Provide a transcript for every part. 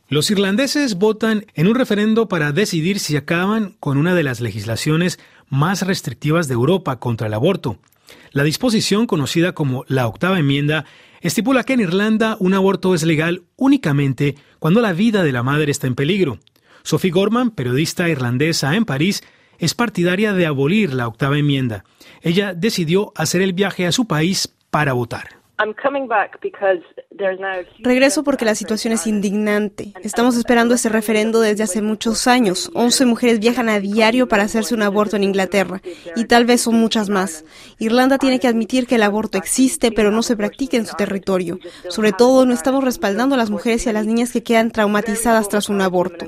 Los irlandeses votan en un referendo para decidir si acaban con una de las legislaciones más restrictivas de Europa contra el aborto. La disposición, conocida como la Octava Enmienda, estipula que en Irlanda un aborto es legal únicamente cuando la vida de la madre está en peligro. Sophie Gorman, periodista irlandesa en París, es partidaria de abolir la Octava Enmienda. Ella decidió hacer el viaje a su país para votar. Regreso porque la situación es indignante. Estamos esperando ese referendo desde hace muchos años. 11 mujeres viajan a diario para hacerse un aborto en Inglaterra, y tal vez son muchas más. Irlanda tiene que admitir que el aborto existe, pero no se practica en su territorio. Sobre todo, no estamos respaldando a las mujeres y a las niñas que quedan traumatizadas tras un aborto.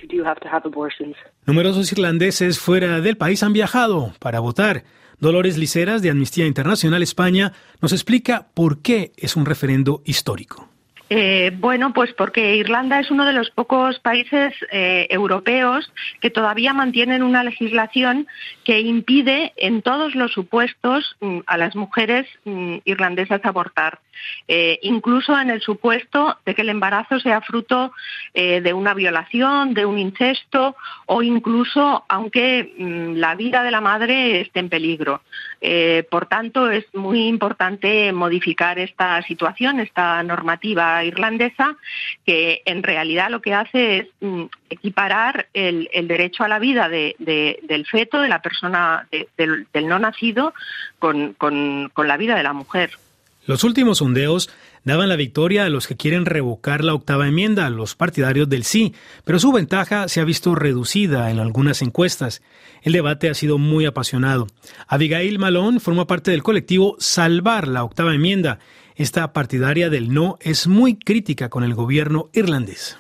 Numerosos irlandeses fuera del país han viajado para votar. Dolores Liceras, de Amnistía Internacional España, nos explica por qué es un referendo histórico. Pues porque Irlanda es uno de los pocos países europeos que todavía mantienen una legislación que impide en todos los supuestos a las mujeres irlandesas abortar. Incluso en el supuesto de que el embarazo sea fruto de una violación, de un incesto o incluso aunque la vida de la madre esté en peligro. Por tanto, es muy importante modificar esta situación, esta normativa irlandesa, que en realidad lo que hace es equiparar el derecho a la vida del feto, de la persona, del no nacido, con la vida de la mujer. Los últimos sondeos daban la victoria a los que quieren revocar la Octava Enmienda, a los partidarios del sí, pero su ventaja se ha visto reducida en algunas encuestas. El debate ha sido muy apasionado. Abigail Malone forma parte del colectivo Salvar la Octava Enmienda. Esta partidaria del no es muy crítica con el gobierno irlandés.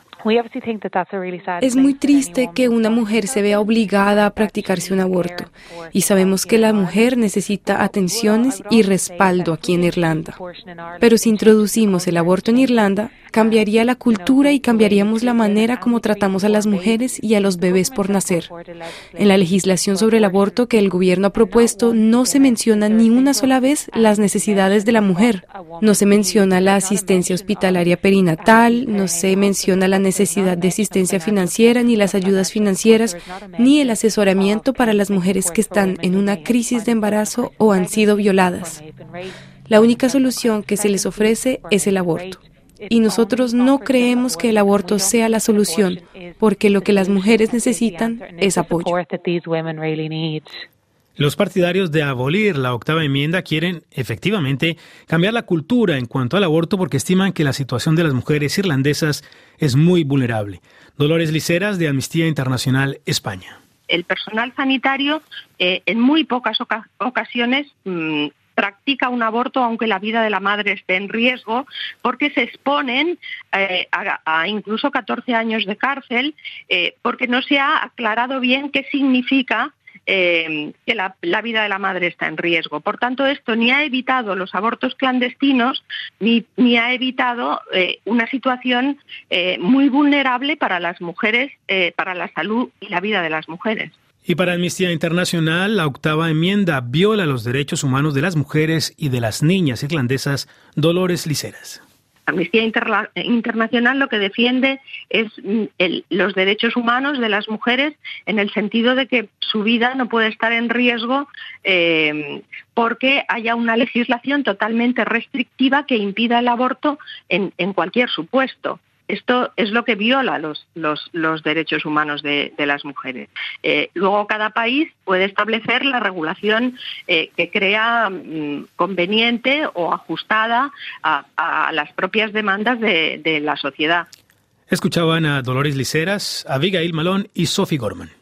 Es muy triste que una mujer se vea obligada a practicarse un aborto, y sabemos que la mujer necesita atenciones y respaldo aquí en Irlanda. Pero si introducimos el aborto en Irlanda, cambiaría la cultura y cambiaríamos la manera como tratamos a las mujeres y a los bebés por nacer. En la legislación sobre el aborto que el gobierno ha propuesto no se menciona ni una sola vez las necesidades de la mujer. No se menciona la asistencia hospitalaria perinatal, no se menciona la necesidad de asistencia financiera, ni las ayudas financieras, ni el asesoramiento para las mujeres que están en una crisis de embarazo o han sido violadas. La única solución que se les ofrece es el aborto. Y nosotros no creemos que el aborto sea la solución, porque lo que las mujeres necesitan es apoyo. Los partidarios de abolir la Octava Enmienda quieren, efectivamente, cambiar la cultura en cuanto al aborto porque estiman que la situación de las mujeres irlandesas es muy vulnerable. Dolores Liceras, de Amnistía Internacional España. El personal sanitario, en muy pocas ocasiones, practica un aborto aunque la vida de la madre esté en riesgo, porque se exponen a incluso 14 años de cárcel, porque no se ha aclarado bien qué significa que la vida de la madre está en riesgo. Por tanto, esto ni ha evitado los abortos clandestinos, ni ha evitado una situación muy vulnerable para las mujeres, para la salud y la vida de las mujeres. Y para Amnistía Internacional, la Octava Enmienda viola los derechos humanos de las mujeres y de las niñas irlandesas. Dolores Liceras. Amnistía Internacional lo que defiende es los derechos humanos de las mujeres en el sentido de que su vida no puede estar en riesgo porque haya una legislación totalmente restrictiva que impida el aborto en cualquier supuesto. Esto es lo que viola los derechos humanos de las mujeres. Luego cada país puede establecer la regulación que crea conveniente o ajustada a las propias demandas de la sociedad. Escuchaban a Dolores Liceras, Abigail Malone y Sophie Gorman.